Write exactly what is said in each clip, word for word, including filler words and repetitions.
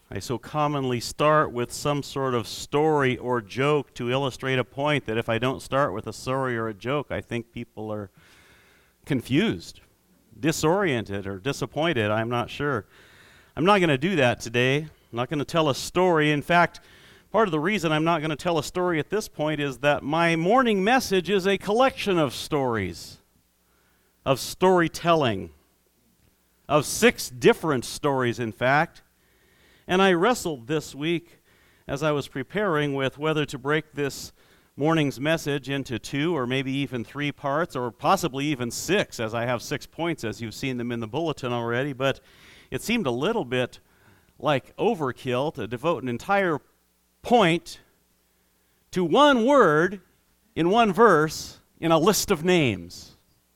I so commonly start with some sort of story or joke to illustrate a point that if I don't start with a story or a joke, I think people are confused, disoriented, or disappointed. I'm not sure. I'm not going to do that today. I'm not going to tell a story. In fact, part of the reason I'm not going to tell a story at this point is that my morning message is a collection of stories, of storytelling, of six different stories, in fact. And I wrestled this week as I was preparing with whether to break this morning's message into two or maybe even three parts, or possibly even six, as I have six points as you've seen them in the bulletin already. But it seemed a little bit like overkill to devote an entire point to one word in one verse in a list of names.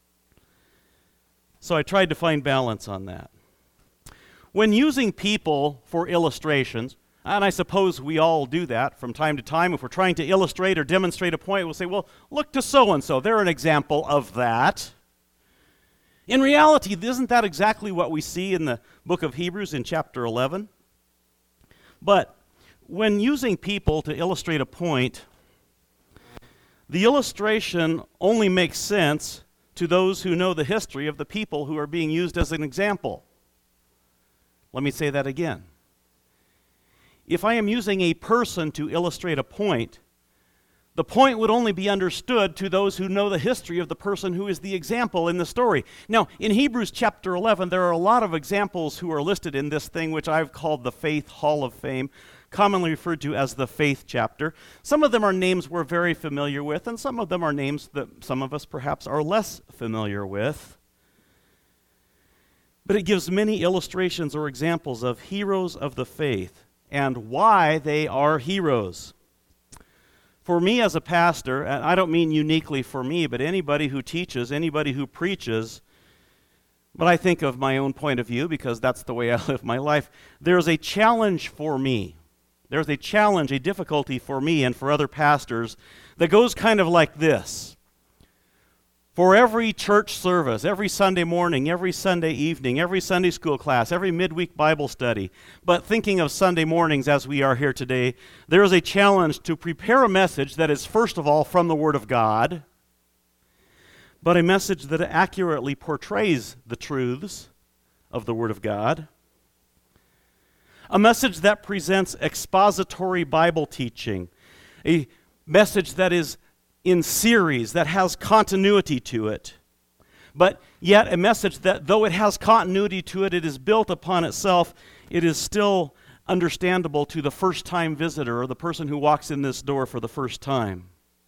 So I tried to find balance on that. When using people for illustrations, and I suppose we all do that from time to time, if we're trying to illustrate or demonstrate a point, we'll say, well, look to so-and-so. They're an example of that. In reality, isn't that exactly what we see in the book of Hebrews in chapter eleven? But when using people to illustrate a point, the illustration only makes sense to those who know the history of the people who are being used as an example. Let me say that again. If I am using a person to illustrate a point, the point would only be understood to those who know the history of the person who is the example in the story. Now, in Hebrews chapter eleven, there are a lot of examples who are listed in this thing, which I've called the Faith Hall of Fame, commonly referred to as the Faith chapter. Some of them are names we're very familiar with, and some of them are names that some of us perhaps are less familiar with. But it gives many illustrations or examples of heroes of the faith and why they are heroes. For me as a pastor, and I don't mean uniquely for me, but anybody who teaches, anybody who preaches, but I think of my own point of view because that's the way I live my life, there's a challenge for me. There's a challenge, a difficulty for me and for other pastors that goes kind of like this. For every church service, every Sunday morning, every Sunday evening, every Sunday school class, every midweek Bible study, but thinking of Sunday mornings as we are here today, there is a challenge to prepare a message that is first of all from the Word of God, but a message that accurately portrays the truths of the Word of God, a message that presents expository Bible teaching, a message that is in series, that has continuity to it, but yet a message that, though it has continuity to it, it is built upon itself, it is still understandable to the first-time visitor or the person who walks in this door for the first time.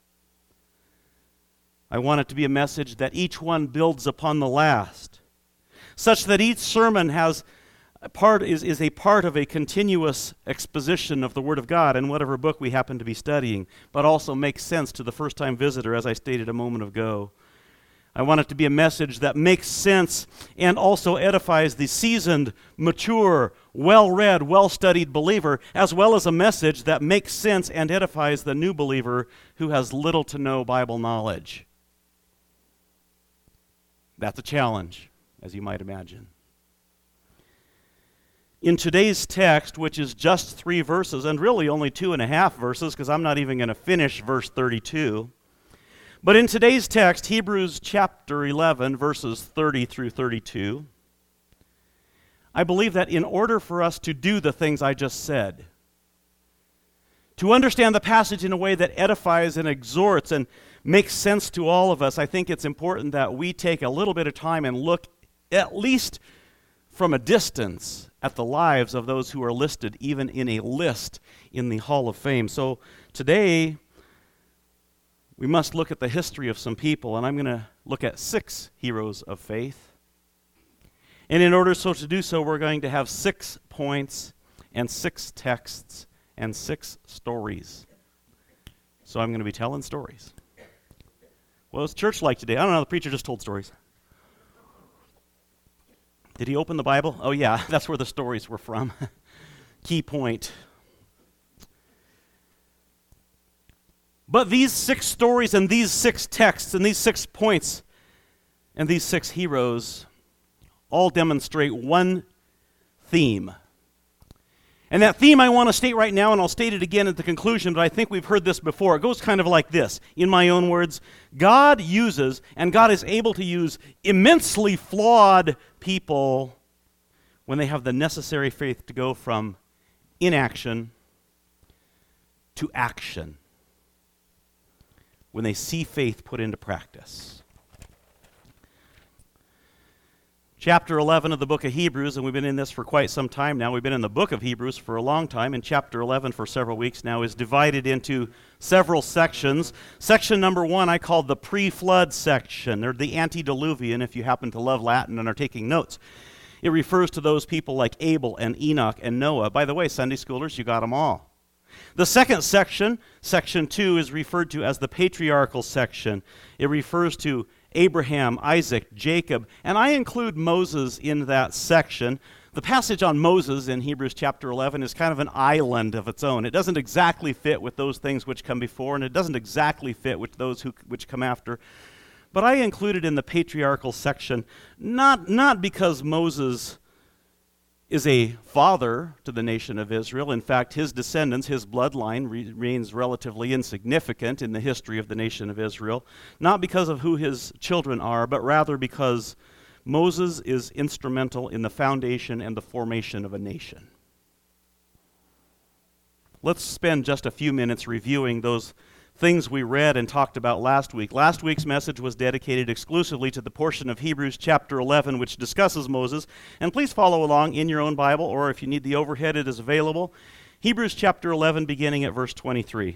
I want it to be a message that each one builds upon the last, such that each sermon has a part is, is a part of a continuous exposition of the Word of God in whatever book we happen to be studying, but also makes sense to the first-time visitor, as I stated a moment ago. I want it to be a message that makes sense and also edifies the seasoned, mature, well-read, well-studied believer, as well as a message that makes sense and edifies the new believer who has little to no Bible knowledge. That's a challenge, as you might imagine. In today's text, which is just three verses, and really only two and a half verses, because I'm not even going to finish verse thirty-two, but in today's text, Hebrews chapter eleven, verses thirty through thirty-two, I believe that in order for us to do the things I just said, to understand the passage in a way that edifies and exhorts and makes sense to all of us, I think it's important that we take a little bit of time and look at least from a distance at the lives of those who are listed even in a list in the Hall of Fame. So today, we must look at the history of some people, and I'm going to look at six heroes of faith. And in order so to do so, we're going to have six points and six texts and six stories. So I'm going to be telling stories. Well, it's church like today. I don't know, the preacher just told stories. Did he open the Bible? Oh yeah, that's where the stories were from. Key point. But these six stories and these six texts and these six points and these six heroes all demonstrate one theme. And that theme I want to state right now, and I'll state it again at the conclusion, but I think we've heard this before. It goes kind of like this, in my own words. God uses, and God is able to use, immensely flawed people when they have the necessary faith to go from inaction to action, when they see faith put into practice. Chapter eleven of the book of Hebrews, and we've been in this for quite some time now. We've been in the book of Hebrews for a long time, and chapter eleven for several weeks now is divided into several sections. Section number one I call the pre-flood section, or the antediluvian, if you happen to love Latin and are taking notes. It refers to those people like Abel and Enoch and Noah. By the way, Sunday schoolers, you got them all. The second section, section two, is referred to as the patriarchal section. It refers to Abraham, Isaac, Jacob, and I include Moses in that section. The passage on Moses in Hebrews chapter eleven is kind of an island of its own. It doesn't exactly fit with those things which come before, and it doesn't exactly fit with those who, which come after. But I include it in the patriarchal section, not, not because Moses is a father to the nation of Israel. In fact, his descendants, his bloodline remains relatively insignificant in the history of the nation of Israel, not because of who his children are, but rather because Moses is instrumental in the foundation and the formation of a nation. Let's spend just a few minutes reviewing those things we read and talked about last week. Last week's message was dedicated exclusively to the portion of Hebrews chapter eleven which discusses Moses. And please follow along in your own Bible, or if you need the overhead, it is available. Hebrews chapter eleven, beginning at verse twenty-three.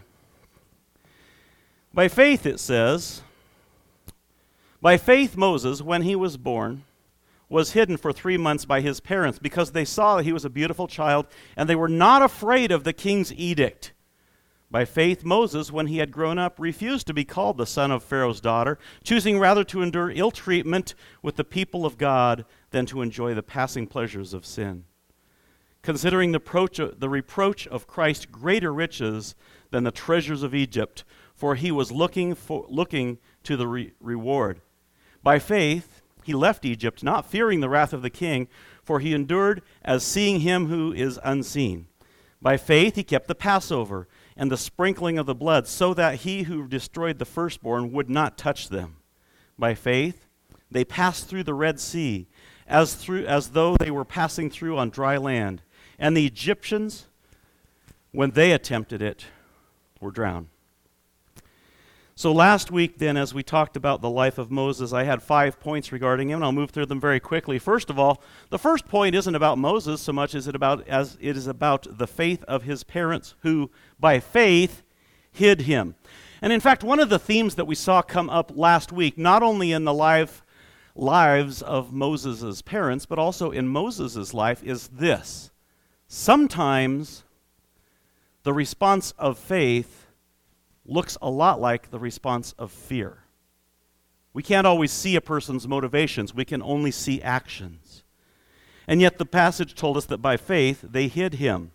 By faith, it says, by faith Moses, when he was born, was hidden for three months by his parents because they saw that he was a beautiful child, and they were not afraid of the king's edict. By faith, Moses, when he had grown up, refused to be called the son of Pharaoh's daughter, choosing rather to endure ill treatment with the people of God than to enjoy the passing pleasures of sin, considering the, approach, the reproach of Christ greater riches than the treasures of Egypt, for he was looking, for, looking to the re- reward. By faith, he left Egypt, not fearing the wrath of the king, for he endured as seeing him who is unseen. By faith, he kept the Passover and the sprinkling of the blood, so that he who destroyed the firstborn would not touch them. By faith, they passed through the Red Sea, as through as though they were passing through on dry land. And the Egyptians, when they attempted it, were drowned. So last week then, as we talked about the life of Moses, I had five points regarding him, and I'll move through them very quickly. First of all, the first point isn't about Moses so much as it about as it is about the faith of his parents, who by faith hid him. And in fact, one of the themes that we saw come up last week, not only in the life, lives of Moses' parents, but also in Moses' life, is this. Sometimes the response of faith looks a lot like the response of fear. We can't always see a person's motivations. We can only see actions. And yet the passage told us that by faith they hid him.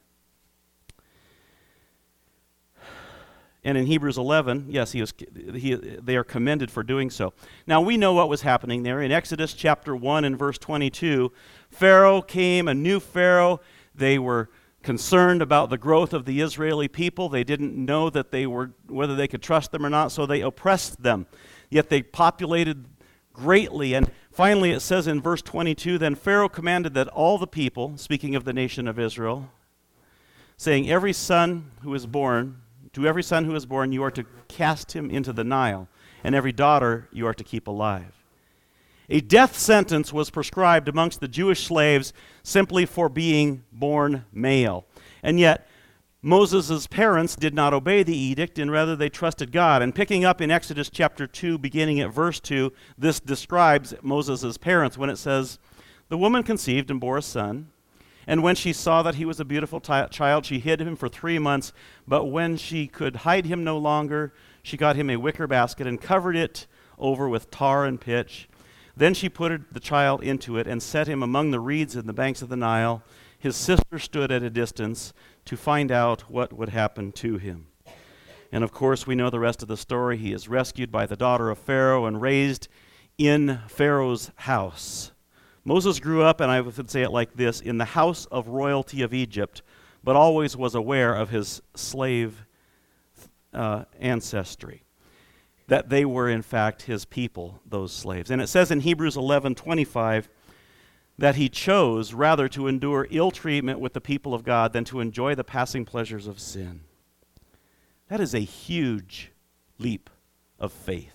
And in Hebrews eleven, yes, he was, he, they are commended for doing so. Now we know what was happening there. In Exodus chapter one and verse twenty-two, Pharaoh came, a new Pharaoh. They were concerned about the growth of the Israeli people. They didn't know that they were whether they could trust them or not, so they oppressed them. Yet they populated greatly. And finally it says in verse twenty-two, then Pharaoh commanded that all the people, speaking of the nation of Israel, saying, every son who is born, to every son who is born you are to cast him into the Nile, and every daughter you are to keep alive. A death sentence was prescribed amongst the Jewish slaves simply for being born male. And yet, Moses' parents did not obey the edict, and rather they trusted God. And picking up in Exodus chapter two, beginning at verse two, this describes Moses' parents when it says, the woman conceived and bore a son, and when she saw that he was a beautiful t- child, she hid him for three months. But when she could hide him no longer, she got him a wicker basket and covered it over with tar and pitch. Then she put the child into it and set him among the reeds in the banks of the Nile. His sister stood at a distance to find out what would happen to him. And of course, we know the rest of the story. He is rescued by the daughter of Pharaoh and raised in Pharaoh's house. Moses grew up, and I would say it like this, in the house of royalty of Egypt, but always was aware of his slave uh, ancestry, that they were in fact his people, those slaves. And it says in Hebrews eleven twenty-five that he chose rather to endure ill treatment with the people of God than to enjoy the passing pleasures of sin. That is a huge leap of faith.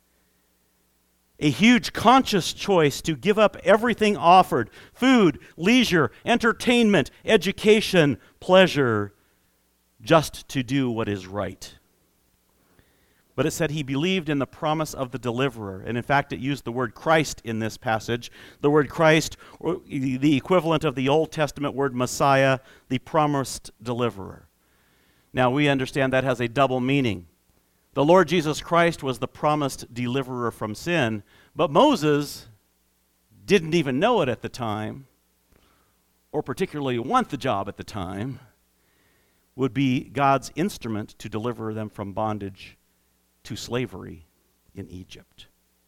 A huge conscious choice to give up everything offered: food, leisure, entertainment, education, pleasure, just to do what is right. But it said he believed in the promise of the deliverer. And in fact, it used the word Christ in this passage. The word Christ, or the equivalent of the Old Testament word Messiah, the promised deliverer. Now, we understand that has a double meaning. The Lord Jesus Christ was the promised deliverer from sin, but Moses didn't even know it at the time, or particularly want the job at the time, would be God's instrument to deliver them from bondage to slavery in Egypt.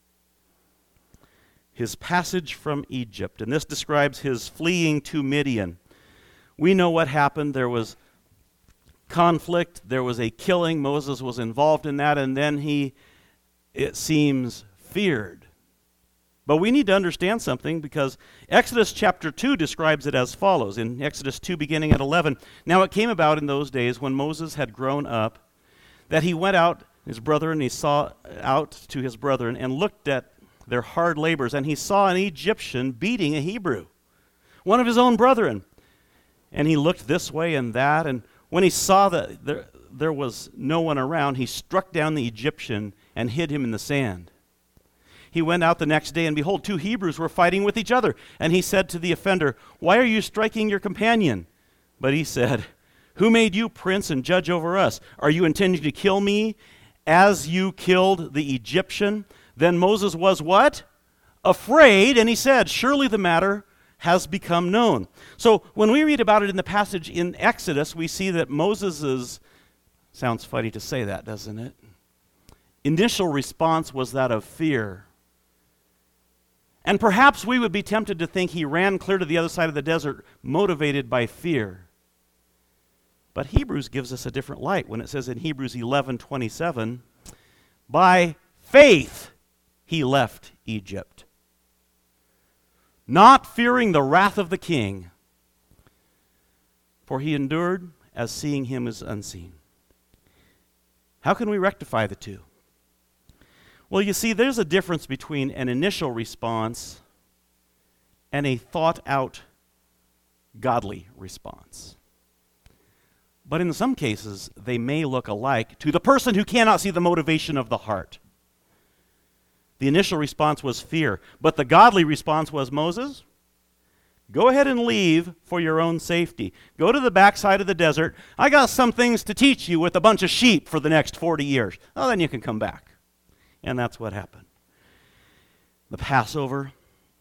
His passage from Egypt, and this describes his fleeing to Midian. We know what happened. There was conflict, there was a killing. Moses was involved in that, and then he, it seems, feared. But we need to understand something, because Exodus chapter two describes it as follows. In Exodus two, beginning at eleven, "Now it came about in those days when Moses had grown up, that he went out, his brethren, he saw out to his brethren, and looked at their hard labors, and he saw an Egyptian beating a Hebrew, one of his own brethren. And he looked this way and that, and when he saw that there, there was no one around, he struck down the Egyptian and hid him in the sand. He went out the next day, and behold, two Hebrews were fighting with each other. And he said to the offender, 'Why are you striking your companion?' But he said, 'Who made you prince and judge over us? Are you intending to kill me as you killed the Egyptian?' Then Moses was" what? "Afraid, and he said, 'Surely the matter has become known.'" So when we read about it in the passage in Exodus, we see that Moses's, sounds funny to say that, doesn't it? Initial response was that of fear. And perhaps we would be tempted to think he ran clear to the other side of the desert, motivated by fear. But Hebrews gives us a different light when it says in Hebrews eleven twenty-seven, "By faith he left Egypt, not fearing the wrath of the king, for he endured as seeing him as unseen." How can we rectify the two? Well, you see, there's a difference between an initial response and a thought-out, godly response. But in some cases, they may look alike to the person who cannot see the motivation of the heart. The initial response was fear, but the godly response was, "Moses, go ahead and leave for your own safety. Go to the backside of the desert. I got some things to teach you with a bunch of sheep for the next forty years. Oh, then you can come back." And that's what happened. The Passover,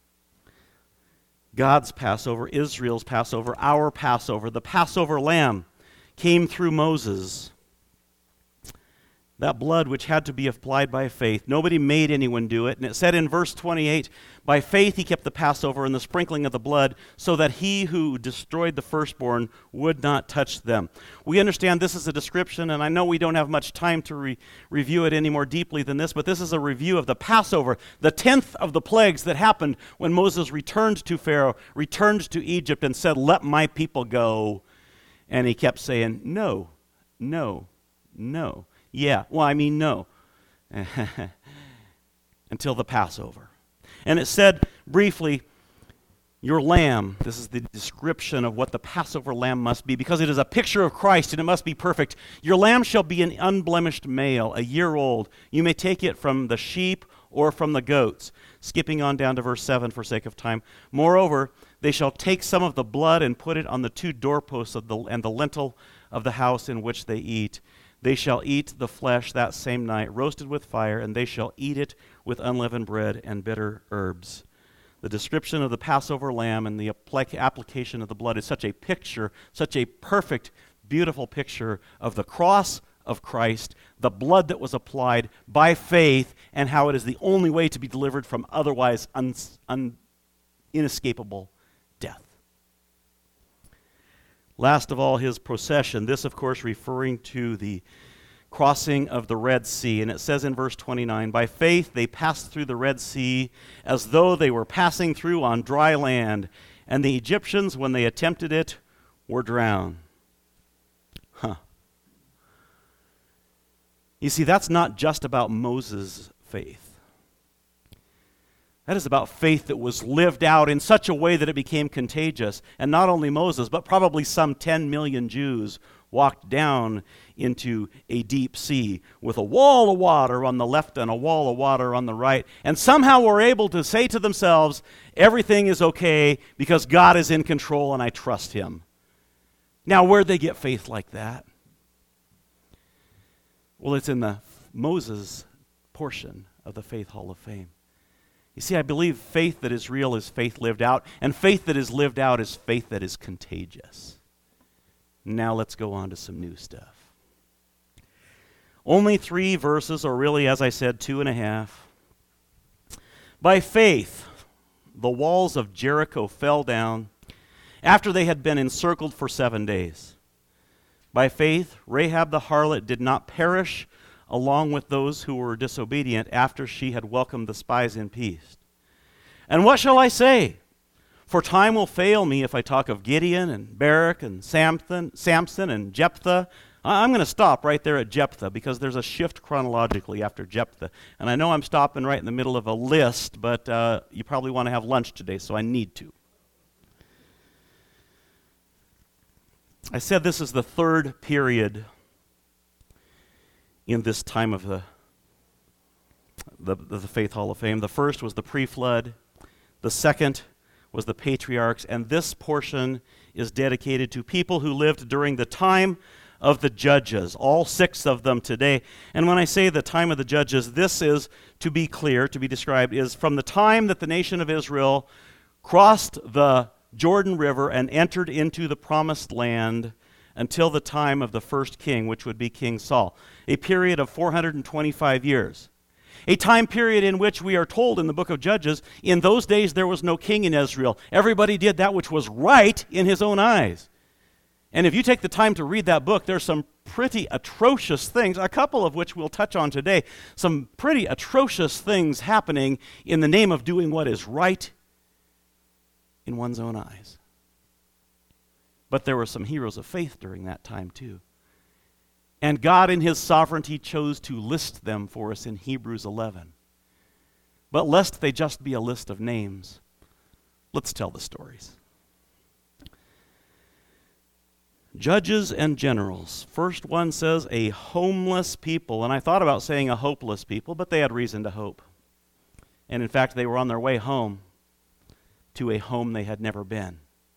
God's Passover, Israel's Passover, our Passover, the Passover lamb came through Moses. That blood which had to be applied by faith. Nobody made anyone do it. And it said in verse twenty-eight, "By faith he kept the Passover and the sprinkling of the blood, so that he who destroyed the firstborn would not touch them." We understand this is a description, and I know we don't have much time to re- review it any more deeply than this, but this is a review of the Passover, the tenth of the plagues that happened when Moses returned to Pharaoh, returned to Egypt, and said, "Let my people go." And he kept saying, "No, no, no." Yeah, well, I mean, no. Until the Passover. And it said briefly, "Your lamb," this is the description of what the Passover lamb must be, because it is a picture of Christ and it must be perfect. "Your lamb shall be an unblemished male, a year old. You may take it from the sheep or from the goats." Skipping on down to verse seven for sake of time. "Moreover, they shall take some of the blood and put it on the two doorposts of the, and the lintel of the house in which they eat. They shall eat the flesh that same night, roasted with fire, and they shall eat it with unleavened bread and bitter herbs." The description of the Passover lamb and the application of the blood is such a picture, such a perfect, beautiful picture of the cross of Christ, the blood that was applied by faith, and how it is the only way to be delivered from otherwise un, un, inescapable death. Last of all, his procession. This, of course, referring to the crossing of the Red Sea. And it says in verse twenty-nine, by faith they passed through the Red Sea as though they were passing through on dry land, and the Egyptians, when they attempted it, were drowned. Huh. You see, that's not just about Moses' faith. That is about faith that was lived out in such a way that it became contagious. And not only Moses, but probably some ten million Jews walked down into a deep sea with a wall of water on the left and a wall of water on the right, and somehow were able to say to themselves, everything is okay because God is in control and I trust him. Now, where'd they get faith like that? Well, it's in the Moses portion of the Faith Hall of Fame. You see, I believe faith that is real is faith lived out, and faith that is lived out is faith that is contagious. Now let's go on to some new stuff. Only three verses, or really, as I said, two and a half. By faith, the walls of Jericho fell down after they had been encircled for seven days. By faith, Rahab the harlot did not perish along with those who were disobedient after she had welcomed the spies in peace. And what shall I say? For time will fail me if I talk of Gideon and Barak and Samson, Samson and Jephthah. I'm going to stop right there at Jephthah because there's a shift chronologically after Jephthah. And I know I'm stopping right in the middle of a list, but uh, you probably want to have lunch today, so I need to. I said this is the third period in this time of the, the, the Faith Hall of Fame. The first was the pre-flood. The second was the patriarchs. And this portion is dedicated to people who lived during the time of the judges, all six of them today. And when I say the time of the judges, this is, to be clear, to be described, is from the time that the nation of Israel crossed the Jordan River and entered into the promised land until the time of the first king, which would be King Saul, a period of four hundred twenty-five years. A time period in which we are told in the book of Judges, in those days there was no king in Israel. Everybody did that which was right in his own eyes. And if you take the time to read that book, there's some pretty atrocious things, a couple of which we'll touch on today, some pretty atrocious things happening in the name of doing what is right in one's own eyes. But there were some heroes of faith during that time too. And God in his sovereignty chose to list them for us in Hebrews eleven. But lest they just be a list of names, let's tell the stories. Judges and generals. First one says a homeless people. And I thought about saying a hopeless people, but they had reason to hope. And in fact, they were on their way home to a home they had never been.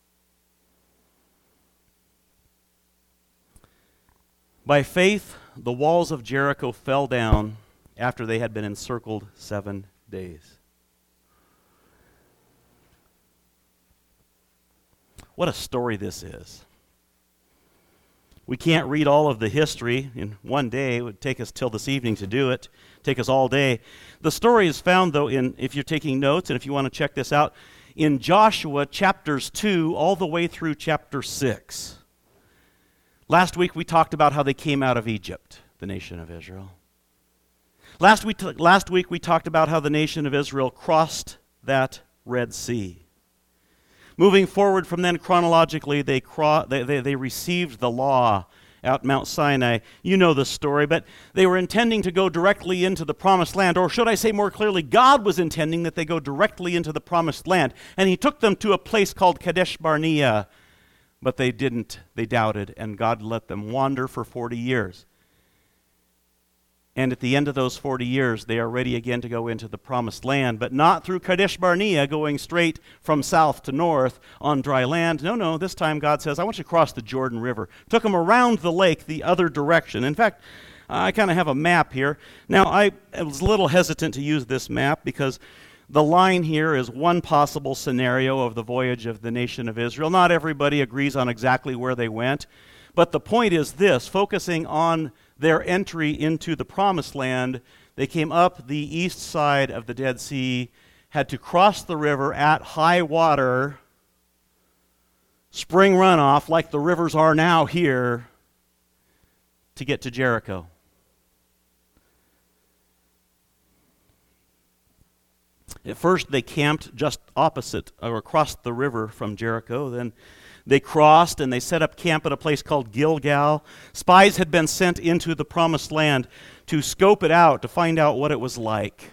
By faith, the walls of Jericho fell down after they had been encircled seven days. What a story this is. We can't read all of the history in one day. It would take us till this evening to do it, take us all day. The story is found, though, in, if you're taking notes and if you want to check this out, in Joshua chapters two all the way through chapter six. Last week we talked about how they came out of Egypt, the nation of Israel. Last week, last week we talked about how the nation of Israel crossed that Red Sea. Moving forward from then chronologically, they, cro- they, they, they received the law out Mount Sinai. You know the story, but they were intending to go directly into the promised land, or should I say more clearly, God was intending that they go directly into the promised land. And he took them to a place called Kadesh Barnea, but they didn't. They doubted, and God let them wander for forty years. And at the end of those forty years, they are ready again to go into the promised land, but not through Kadesh Barnea, going straight from south to north on dry land. No, no, this time God says, I want you to cross the Jordan River. Took them around the lake the other direction. In fact, I kind of have a map here. Now, I was a little hesitant to use this map because the line here is one possible scenario of the voyage of the nation of Israel. Not everybody agrees on exactly where they went, but the point is this, focusing on their entry into the promised land, they came up the east side of the Dead Sea, had to cross the river at high water spring runoff like the rivers are now here to get to Jericho. At first, they camped just opposite or across the river from Jericho. Then they crossed and they set up camp at a place called Gilgal. Spies had been sent into the promised land to scope it out, to find out what it was like.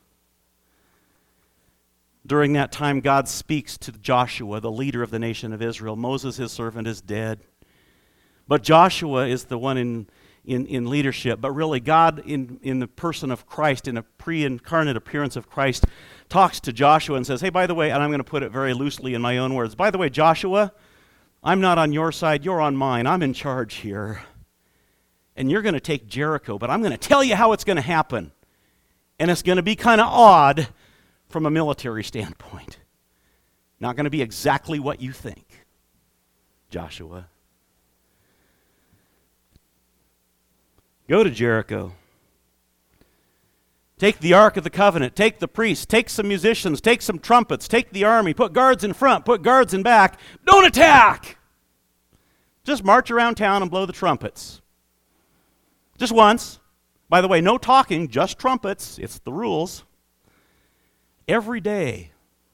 During that time, God speaks to Joshua, the leader of the nation of Israel. Moses, his servant, is dead. But Joshua is the one in, in, in leadership. But really, God, in, in the person of Christ, in a pre-incarnate appearance of Christ, talks to Joshua and says, hey, by the way, and I'm going to put it very loosely in my own words, by the way, Joshua, I'm not on your side, you're on mine. I'm in charge here. And you're going to take Jericho, but I'm going to tell you how it's going to happen. And it's going to be kind of odd from a military standpoint. Not going to be exactly what you think, Joshua. Go to Jericho. Take the Ark of the Covenant, take the priests, take some musicians, take some trumpets, take the army, put guards in front, put guards in back. Don't attack! Just march around town and blow the trumpets. Just once. By the way, no talking, just trumpets. It's the rules. Every day.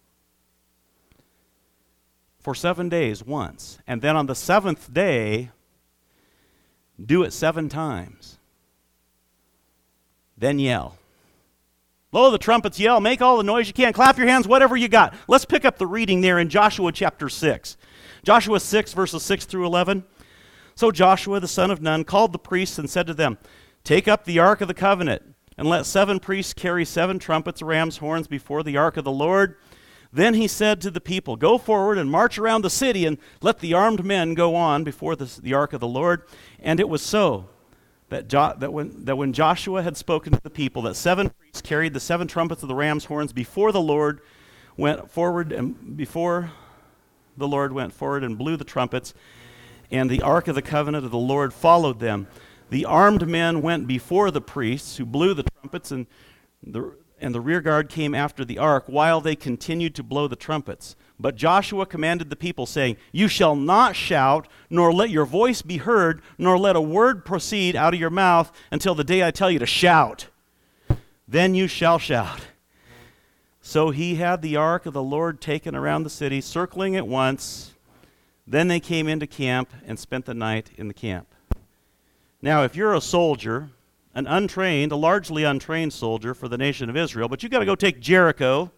For seven days, once. And then on the seventh day, do it seven times. Then yell. Blow the trumpets, yell, make all the noise you can, clap your hands, whatever you got. Let's pick up the reading there in Joshua chapter six. Joshua six, verses six through eleven. So Joshua, the son of Nun, called the priests and said to them, take up the Ark of the Covenant, and let seven priests carry seven trumpets, ram's horns before the Ark of the Lord. Then he said to the people, go forward and march around the city, and let the armed men go on before the, the Ark of the Lord. And it was so. That, jo- that, when, that when Joshua had spoken to the people, that seven priests carried the seven trumpets of the ram's horns before the Lord, went forward and before the Lord went forward and blew the trumpets, and the Ark of the Covenant of the Lord followed them. The armed men went before the priests who blew the trumpets, and the and the rear guard came after the ark while they continued to blow the trumpets. But Joshua commanded the people, saying, you shall not shout, nor let your voice be heard, nor let a word proceed out of your mouth until the day I tell you to shout. Then you shall shout. So he had the ark of the Lord taken around the city, circling it once. Then they came into camp and spent the night in the camp. Now, if you're a soldier, an untrained, a largely untrained soldier for the nation of Israel, but you've got to go take Jericho,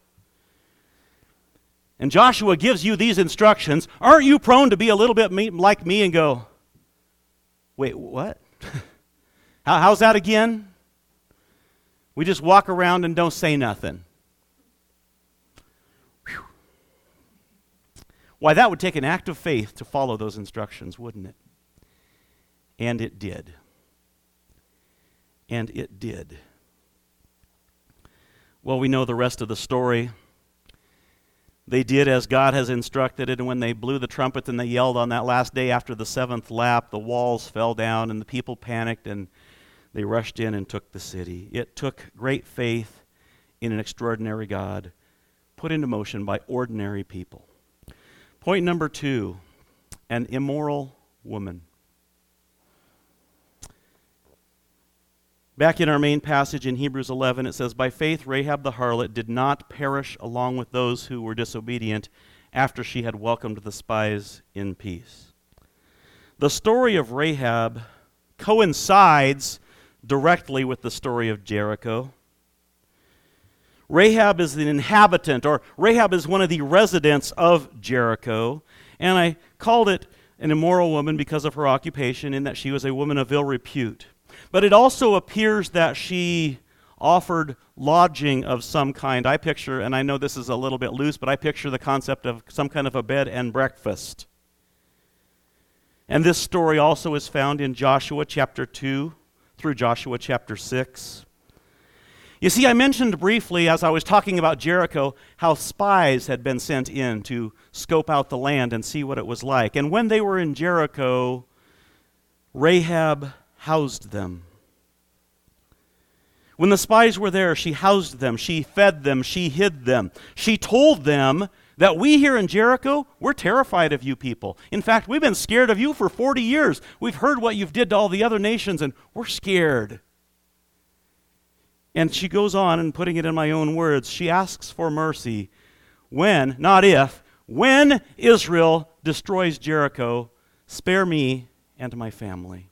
and Joshua gives you these instructions, aren't you prone to be a little bit me, like me and go, wait, what? How, how's that again? We just walk around and don't say nothing. Whew. Why, that would take an act of faith to follow those instructions, wouldn't it? And it did. And it did. Well, we know the rest of the story. They did as God has instructed it, and when they blew the trumpet and they yelled on that last day after the seventh lap, the walls fell down and the people panicked and they rushed in and took the city. It took great faith in an extraordinary God put into motion by ordinary people. Point number two, an immoral woman. Back in our main passage in Hebrews eleven, it says, by faith Rahab the harlot did not perish along with those who were disobedient after she had welcomed the spies in peace. The story of Rahab coincides directly with the story of Jericho. Rahab is an inhabitant, or Rahab is one of the residents of Jericho, and I called it an immoral woman because of her occupation, in that she was a woman of ill repute. But it also appears that she offered lodging of some kind. I picture, and I know this is a little bit loose, but I picture the concept of some kind of a bed and breakfast. And this story also is found in Joshua chapter two through Joshua chapter six. You see, I mentioned briefly as I was talking about Jericho how spies had been sent in to scope out the land and see what it was like. And when they were in Jericho, Rahab housed them. When the spies were there, she housed them, she fed them, she hid them. She told them that we here in Jericho, we're terrified of you people. In fact, we've been scared of you for forty years. We've heard what you've did to all the other nations, and we're scared. And she goes on, and putting it in my own words, she asks for mercy when, not if, when Israel destroys Jericho, spare me and my family.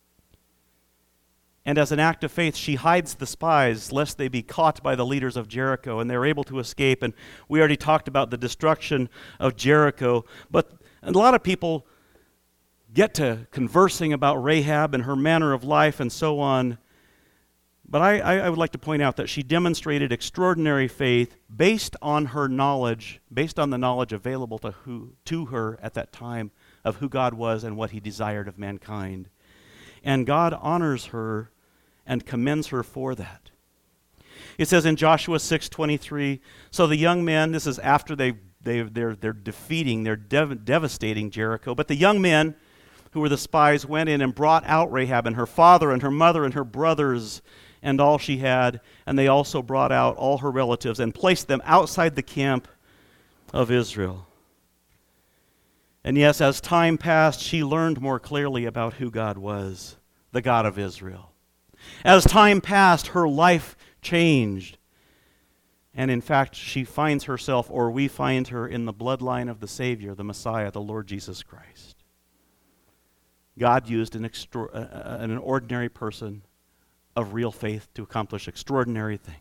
And as an act of faith, she hides the spies lest they be caught by the leaders of Jericho, and they're able to escape. And we already talked about the destruction of Jericho. But a lot of people get to conversing about Rahab and her manner of life and so on. But I, I would like to point out that she demonstrated extraordinary faith based on her knowledge, based on the knowledge available to, who, to her at that time of who God was and what he desired of mankind. And God honors her and commends her for that. It says in Joshua six twenty-three, so the young men, this is after they, they, they're, they're defeating, they're dev- devastating Jericho, but the young men who were the spies went in and brought out Rahab and her father and her mother and her brothers and all she had, and they also brought out all her relatives and placed them outside the camp of Israel. And yes, as time passed, she learned more clearly about who God was, the God of Israel. As time passed, her life changed. And in fact, she finds herself, or we find her, in the bloodline of the Savior, the Messiah, the Lord Jesus Christ. God used an, extra- uh, an ordinary person of real faith to accomplish extraordinary things.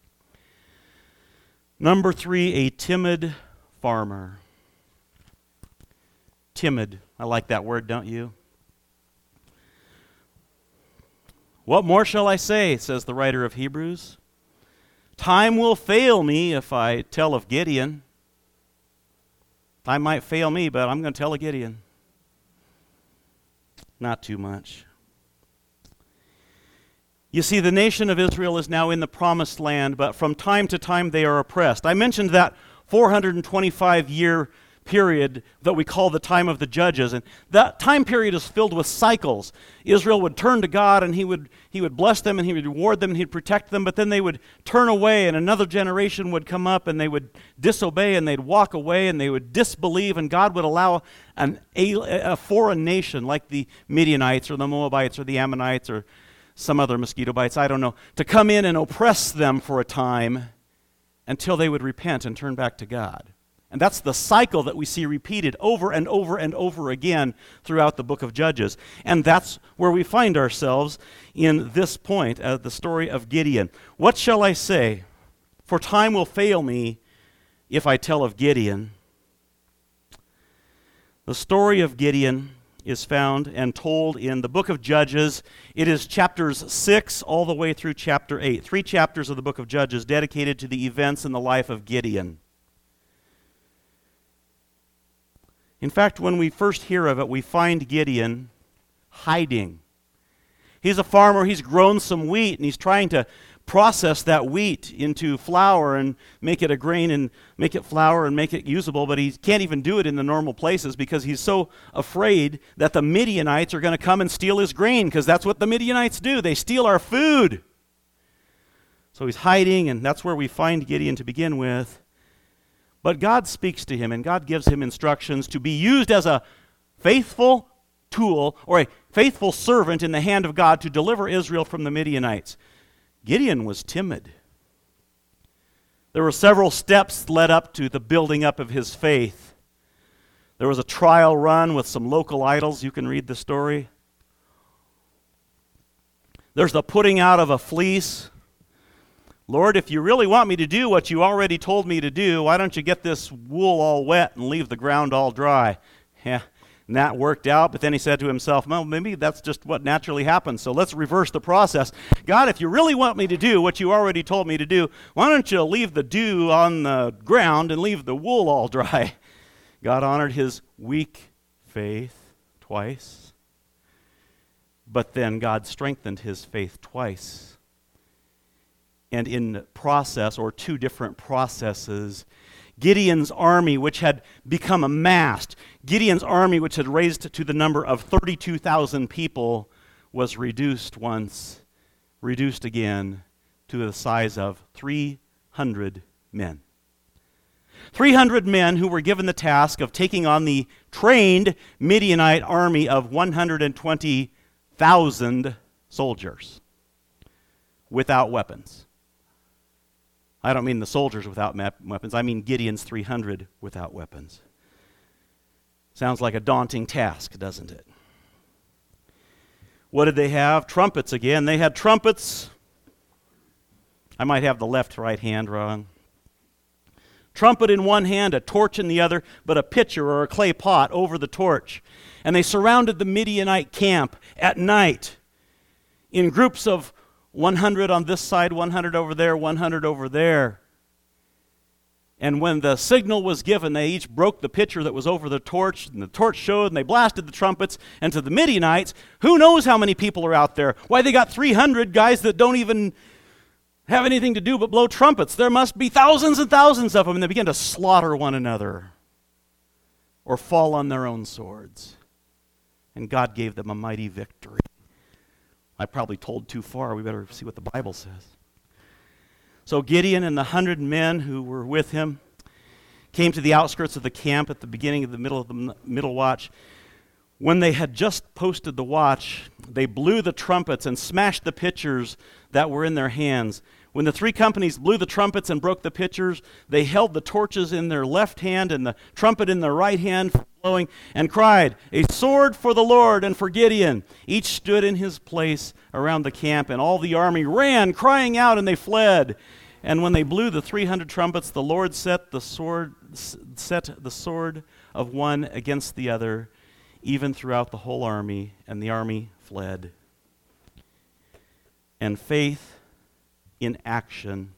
Number three, a timid farmer. Timid. I like that word, don't you? What more shall I say, says the writer of Hebrews? Time will fail me if I tell of Gideon. Time might fail me, but I'm going to tell of Gideon. Not too much. You see, the nation of Israel is now in the promised land, but from time to time they are oppressed. I mentioned that four hundred twenty-five year period that we call the time of the judges, and that time period is filled with cycles. Israel would turn to God, and he would he would bless them, and he would reward them, and he'd protect them, but then they would turn away, and another generation would come up, and they would disobey, and they'd walk away, and they would disbelieve, and God would allow an, a, a foreign nation like the Midianites or the Moabites or the Ammonites or some other mosquito bites, I don't know, to come in and oppress them for a time until they would repent and turn back to God. And that's the cycle that we see repeated over and over and over again throughout the book of Judges. And that's where we find ourselves in this point, uh, the story of Gideon. What shall I say? For time will fail me if I tell of Gideon. The story of Gideon is found and told in the book of Judges. It is chapters six all the way through chapter eight. Three chapters of the book of Judges dedicated to the events in the life of Gideon. In fact, when we first hear of it, we find Gideon hiding. He's a farmer, he's grown some wheat, and he's trying to process that wheat into flour and make it a grain and make it flour and make it usable, but he can't even do it in the normal places because he's so afraid that the Midianites are going to come and steal his grain, because that's what the Midianites do. They steal our food. So he's hiding, and that's where we find Gideon to begin with. But God speaks to him, and God gives him instructions to be used as a faithful tool or a faithful servant in the hand of God to deliver Israel from the Midianites. Gideon was timid. There were several steps led up to the building up of his faith. There was a trial run with some local idols. You can read the story. There's the putting out of a fleece. Lord, if you really want me to do what you already told me to do, why don't you get this wool all wet and leave the ground all dry? Yeah, and that worked out, but then he said to himself, well, maybe that's just what naturally happens, so let's reverse the process. God, if you really want me to do what you already told me to do, why don't you leave the dew on the ground and leave the wool all dry? God honored his weak faith twice, but then God strengthened his faith twice. And in process, or two different processes, Gideon's army, which had become amassed, Gideon's army, which had raised to the number of thirty-two thousand people, was reduced once, reduced again, to the size of three hundred men. three hundred men who were given the task of taking on the trained Midianite army of one hundred twenty thousand soldiers without weapons. I don't mean the soldiers without weapons. I mean Gideon's three hundred without weapons. Sounds like a daunting task, doesn't it? What did they have? Trumpets again. They had trumpets. I might have the left-right hand wrong. Trumpet in one hand, a torch in the other, but a pitcher or a clay pot over the torch. And they surrounded the Midianite camp at night in groups of one hundred on this side, one hundred over there, one hundred over there. And when the signal was given, they each broke the pitcher that was over the torch, and the torch showed, and they blasted the trumpets. And to the Midianites, who knows how many people are out there? Why, they got three hundred guys that don't even have anything to do but blow trumpets. There must be thousands and thousands of them, and they began to slaughter one another or fall on their own swords. And God gave them a mighty victory. I probably told too far. We better see what the Bible says. So Gideon and the hundred men who were with him came to the outskirts of the camp at the beginning of the middle of the middle watch. When they had just posted the watch, they blew the trumpets and smashed the pitchers that were in their hands. When the three companies blew the trumpets and broke the pitchers, they held the torches in their left hand and the trumpet in their right hand for blowing, and cried, "A sword for the Lord and for Gideon." Each stood in his place around the camp, and all the army ran, crying out, and they fled. And when they blew the three hundred trumpets, the Lord set the sword, set the sword of one against the other, even throughout the whole army, and the army fled. And faith in action.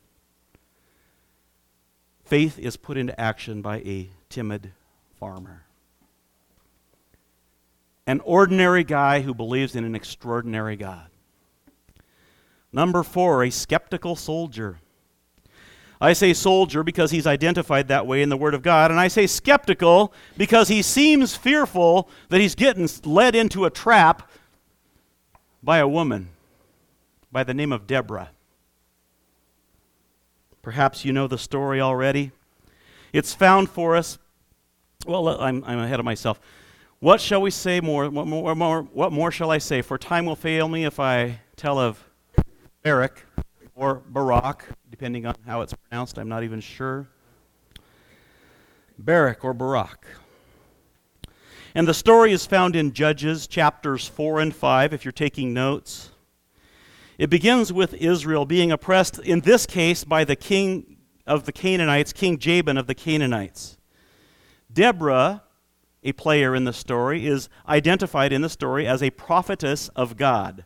Faith is put into action by a timid farmer. An ordinary guy who believes in an extraordinary God. Number four, a skeptical soldier. I say soldier because he's identified that way in the Word of God, and I say skeptical because he seems fearful that he's getting led into a trap by a woman by the name of Deborah. Perhaps you know the story already. It's found for us. Well, I'm, I'm ahead of myself. What shall we say more? What more, more? What more shall I say? For time will fail me if I tell of Barak or Barak, depending on how it's pronounced. I'm not even sure. Barak or Barak. And the story is found in Judges chapters four and five, if you're taking notes. It begins with Israel being oppressed, in this case, by the king of the Canaanites, King Jabin of the Canaanites. Deborah, a player in the story, is identified in the story as a prophetess of God.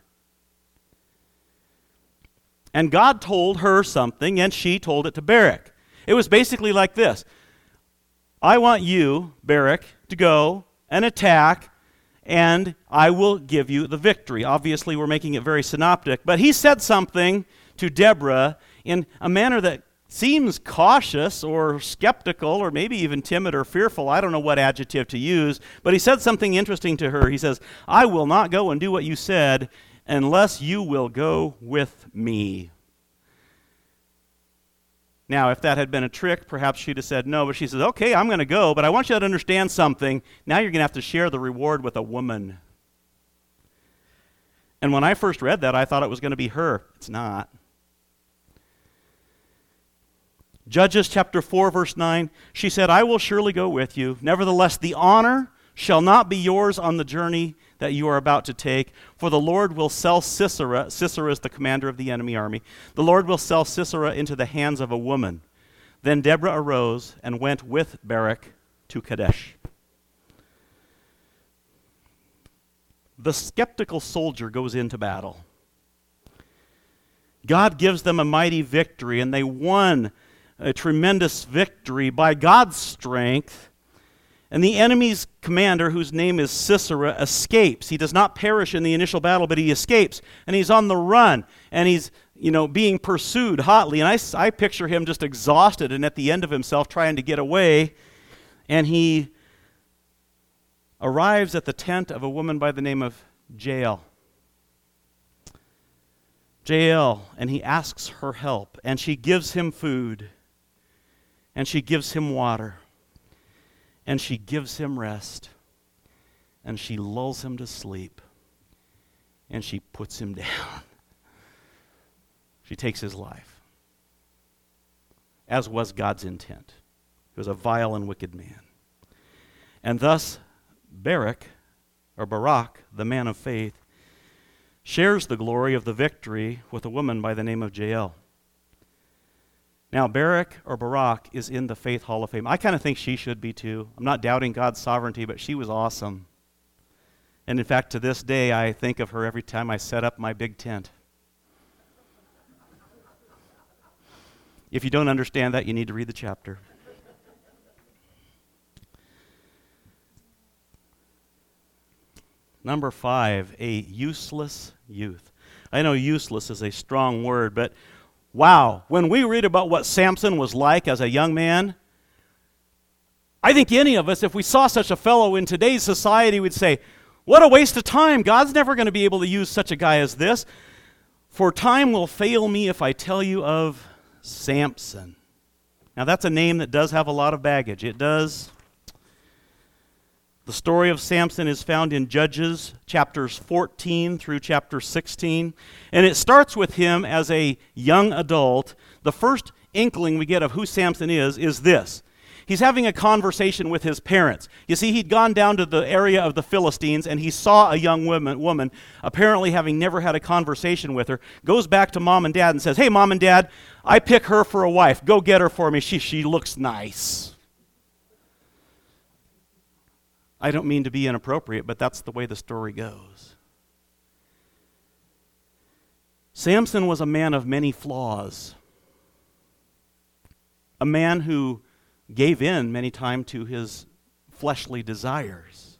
And God told her something, and she told it to Barak. It was basically like this. I want you, Barak, to go and attack, and I will give you the victory. Obviously, we're making it very synoptic, but he said something to Deborah in a manner that seems cautious or skeptical or maybe even timid or fearful. I don't know what adjective to use, but he said something interesting to her. He says, I will not go and do what you said unless you will go with me. Now, if that had been a trick, perhaps she'd have said no, but she says, okay, I'm going to go, but I want you to understand something. Now you're going to have to share the reward with a woman. And when I first read that, I thought it was going to be her. It's not. Judges chapter four, verse nine, she said, I will surely go with you. Nevertheless, the honor shall not be yours on the journey that you are about to take, for the Lord will sell Sisera, Sisera is the commander of the enemy army, the Lord will sell Sisera into the hands of a woman. Then Deborah arose and went with Barak to Kadesh. The skeptical soldier goes into battle. God gives them a mighty victory, and they won a tremendous victory by God's strength. And the enemy's commander, whose name is Sisera, escapes. He does not perish in the initial battle, but he escapes. And he's on the run. And he's, you know, being pursued hotly. And I, I picture him just exhausted and at the end of himself trying to get away. And he arrives at the tent of a woman by the name of Jael. Jael. And he asks her help. And she gives him food. And she gives him water. And she gives him rest. And she lulls him to sleep. And she puts him down. She takes his life. As was God's intent. He was a vile and wicked man. And thus, Barak, or Barak, the man of faith, shares the glory of the victory with a woman by the name of Jael. Now, Barak, or Barak, is in the Faith Hall of Fame. I kind of think she should be too. I'm not doubting God's sovereignty, but she was awesome. And in fact, to this day, I think of her every time I set up my big tent. If you don't understand that, you need to read the chapter. Number five, a useless youth. I know useless is a strong word, but wow, when we read about what Samson was like as a young man, I think any of us, if we saw such a fellow in today's society, would say, what a waste of time. God's never going to be able to use such a guy as this. For time will fail me if I tell you of Samson. Now that's a name that does have a lot of baggage. It does. The story of Samson is found in Judges chapters fourteen through chapter sixteen. And it starts with him as a young adult. The first inkling we get of who Samson is, is this. He's having a conversation with his parents. You see, he'd gone down to the area of the Philistines, and he saw a young woman, woman, apparently having never had a conversation with her, goes back to mom and dad and says, hey, mom and dad, I pick her for a wife. Go get her for me. She, she looks nice. I don't mean to be inappropriate, but that's the way the story goes. Samson was a man of many flaws. A man who gave in many times to his fleshly desires.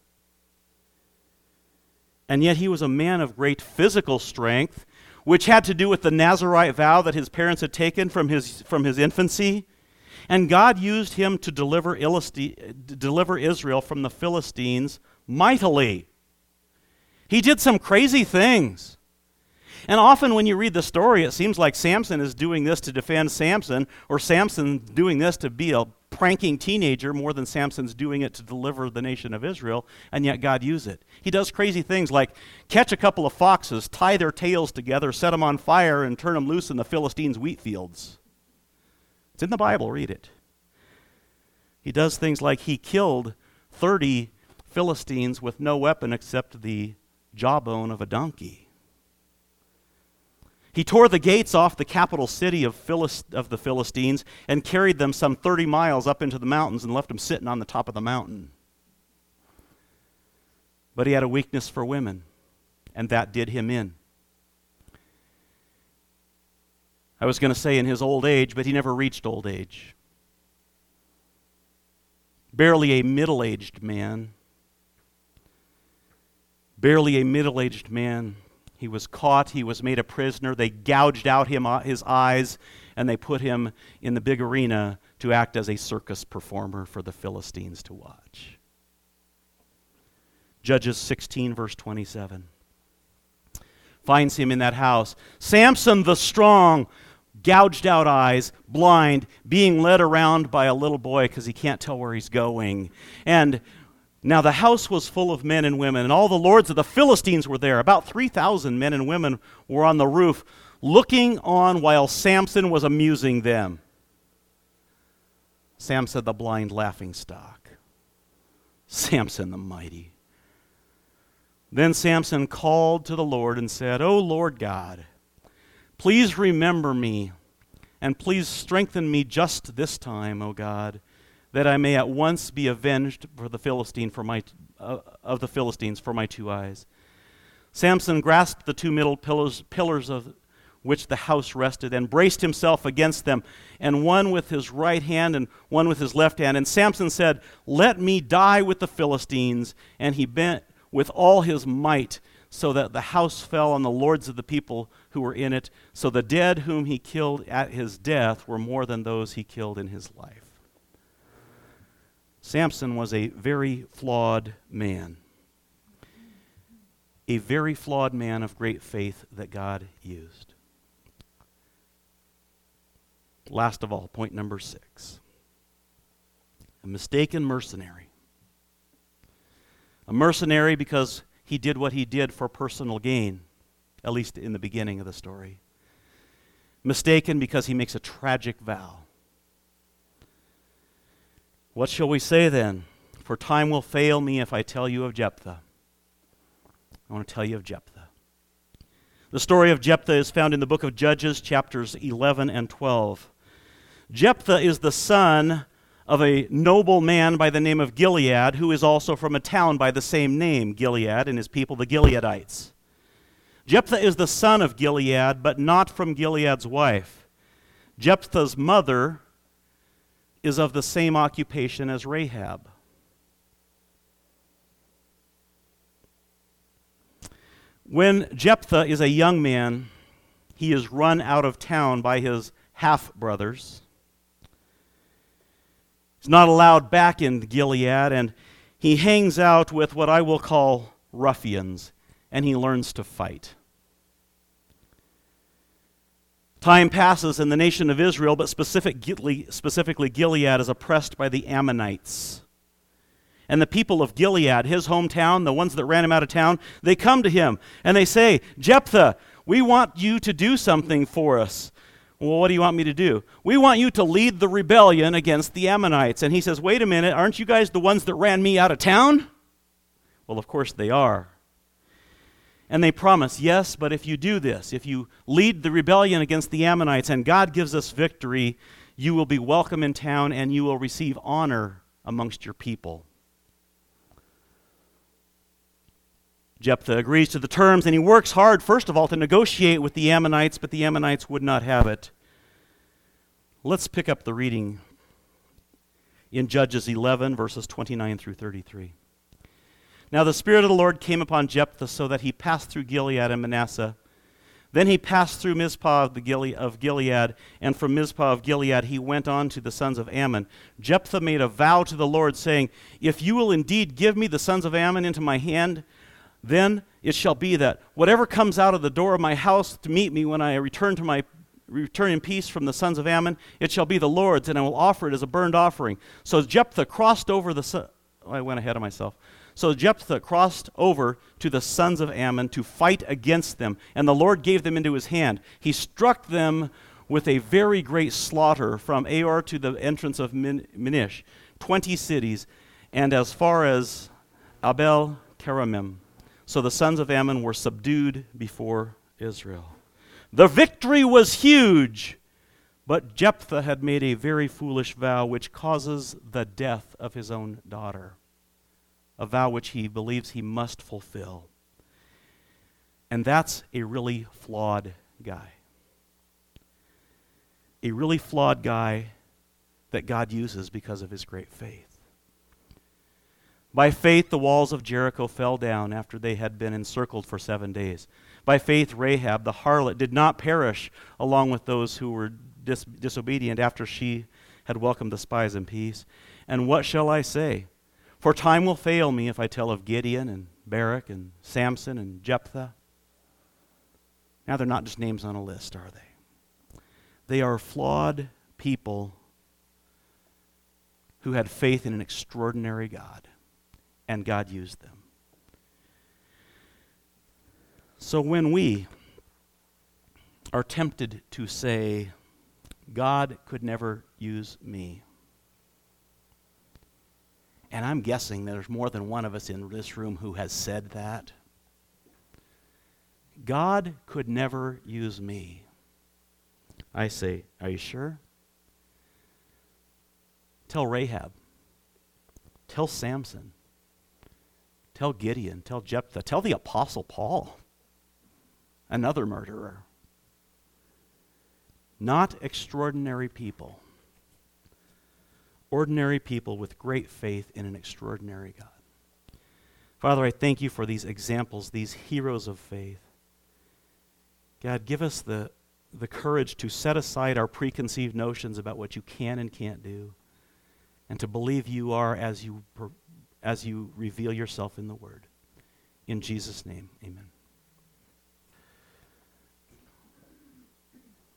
And yet he was a man of great physical strength, which had to do with the Nazirite vow that his parents had taken from his, from his infancy. And God used him to deliver, deliver Israel from the Philistines mightily. He did some crazy things. And often when you read the story, it seems like Samson is doing this to defend Samson, or Samson doing this to be a pranking teenager more than Samson's doing it to deliver the nation of Israel, and yet God used it. He does crazy things like catch a couple of foxes, tie their tails together, set them on fire, and turn them loose in the Philistines' wheat fields. It's in the Bible, read it. He does things like he killed thirty Philistines with no weapon except the jawbone of a donkey. He tore the gates off the capital city of, Philist- of the Philistines and carried them some thirty miles up into the mountains and left them sitting on the top of the mountain. But he had a weakness for women, and that did him in. I was going to say in his old age, but he never reached old age. Barely a middle-aged man. Barely a middle-aged man. He was caught, he was made a prisoner, they gouged out him, his eyes, and they put him in the big arena to act as a circus performer for the Philistines to watch. Judges sixteen, verse twenty-seven. Finds him in that house. Samson the strong, gouged out eyes, blind, being led around by a little boy because he can't tell where he's going. And now the house was full of men and women, and all the lords of the Philistines were there. About three thousand men and women were on the roof, looking on while Samson was amusing them. Samson the blind laughingstock. Samson the mighty. Then Samson called to the Lord and said, O Lord God, please remember me, and please strengthen me just this time, O God, that I may at once be avenged for the Philistine for my uh, of the Philistines for my two eyes. Samson grasped the two middle pillars, pillars of which the house rested, and braced himself against them, and one with his right hand and one with his left hand. And Samson said, let me die with the Philistines. And he bent with all his might, so that the house fell on the lords of the people who were in it. So the dead whom he killed at his death were more than those he killed in his life. Samson was a very flawed man. A very flawed man of great faith that God used. Last of all, point number six. A mistaken mercenary. A mercenary because he did what he did for personal gain, at least in the beginning of the story. Mistaken because he makes a tragic vow. What shall we say then? For time will fail me if I tell you of Jephthah. I want to tell you of Jephthah. The story of Jephthah is found in the book of Judges, chapters eleven and twelve. Jephthah is the son of a noble man by the name of Gilead, who is also from a town by the same name, Gilead, and his people, the Gileadites. Jephthah is the son of Gilead, but not from Gilead's wife. Jephthah's mother is of the same occupation as Rahab. When Jephthah is a young man, he is run out of town by his half-brothers. He's not allowed back in Gilead, and he hangs out with what I will call ruffians, and he learns to fight. Time passes in the nation of Israel, but specifically, specifically Gilead is oppressed by the Ammonites. And the people of Gilead, his hometown, the ones that ran him out of town, they come to him and they say, Jephthah, we want you to do something for us. Well, what do you want me to do? We want you to lead the rebellion against the Ammonites. And he says, wait a minute, aren't you guys the ones that ran me out of town? Well, of course they are. And they promise, yes, but if you do this, if you lead the rebellion against the Ammonites and God gives us victory, you will be welcome in town and you will receive honor amongst your people. Jephthah agrees to the terms, and he works hard, first of all, to negotiate with the Ammonites, but the Ammonites would not have it. Let's pick up the reading in Judges eleven, verses twenty-nine through thirty-three. Now the Spirit of the Lord came upon Jephthah so that he passed through Gilead and Manasseh. Then he passed through Mizpah of, the Gile- of Gilead, and from Mizpah of Gilead he went on to the sons of Ammon. Jephthah made a vow to the Lord, saying, if you will indeed give me the sons of Ammon into my hand, then it shall be that whatever comes out of the door of my house to meet me when I return to my return in peace from the sons of Ammon, it shall be the Lord's, and I will offer it as a burnt offering. So Jephthah crossed over the son- oh, I went ahead of myself. So Jephthah crossed over to the sons of Ammon to fight against them, and the Lord gave them into his hand. He struck them with a very great slaughter from Aor to the entrance of Min- Minish, twenty cities, and as far as Abel Keramim. So the sons of Ammon were subdued before Israel. The victory was huge, but Jephthah had made a very foolish vow which causes the death of his own daughter, a vow which he believes he must fulfill. And that's a really flawed guy. A really flawed guy that God uses because of his great faith. By faith, the walls of Jericho fell down after they had been encircled for seven days. By faith, Rahab, the harlot, did not perish along with those who were dis- disobedient after she had welcomed the spies in peace. And what shall I say? For time will fail me if I tell of Gideon and Barak and Samson and Jephthah. Now they're not just names on a list, are they? They are flawed people who had faith in an extraordinary God. And God used them. So when we are tempted to say, God could never use me, and I'm guessing there's more than one of us in this room who has said that, God could never use me. I say, are you sure? Tell Rahab. Tell Samson. Tell Gideon, tell Jephthah, tell the Apostle Paul, another murderer. Not extraordinary people. Ordinary people with great faith in an extraordinary God. Father, I thank you for these examples, these heroes of faith. God, give us the, the courage to set aside our preconceived notions about what you can and can't do, and to believe you are as you as you reveal yourself in the Word. In Jesus' name, amen.